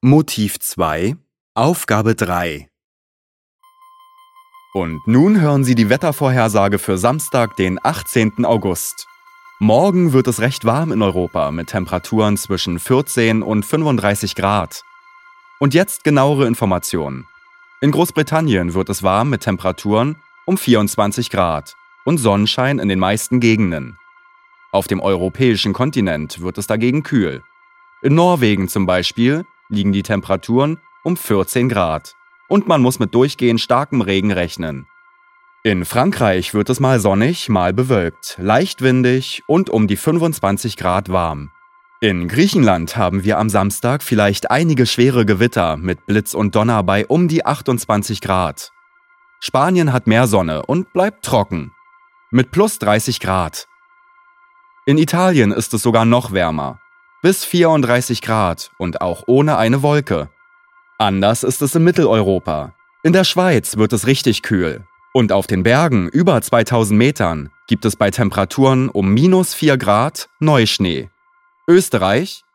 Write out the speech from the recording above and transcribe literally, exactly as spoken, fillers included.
Motiv zwei, Aufgabe drei. Und nun hören Sie die Wettervorhersage für Samstag, den achtzehnten August. Morgen wird es recht warm in Europa mit Temperaturen zwischen vierzehn und fünfunddreißig Grad. Und jetzt genauere Informationen. In Großbritannien wird es warm mit Temperaturen um vierundzwanzig Grad und Sonnenschein in den meisten Gegenden. Auf dem europäischen Kontinent wird es dagegen kühl. In Norwegen zum Beispiel liegen die Temperaturen um vierzehn Grad und man muss mit durchgehend starkem Regen rechnen. In Frankreich wird es mal sonnig, mal bewölkt, leicht windig und um die fünfundzwanzig Grad warm. In Griechenland haben wir am Samstag vielleicht einige schwere Gewitter mit Blitz und Donner bei um die achtundzwanzig Grad. Spanien hat mehr Sonne und bleibt trocken, mit plus dreißig Grad. In Italien ist es sogar noch wärmer, bis vierunddreißig Grad und auch ohne eine Wolke. Anders ist es in Mitteleuropa. In der Schweiz wird es richtig kühl. Und auf den Bergen über zweitausend Metern gibt es bei Temperaturen um minus vier Grad Neuschnee. Österreich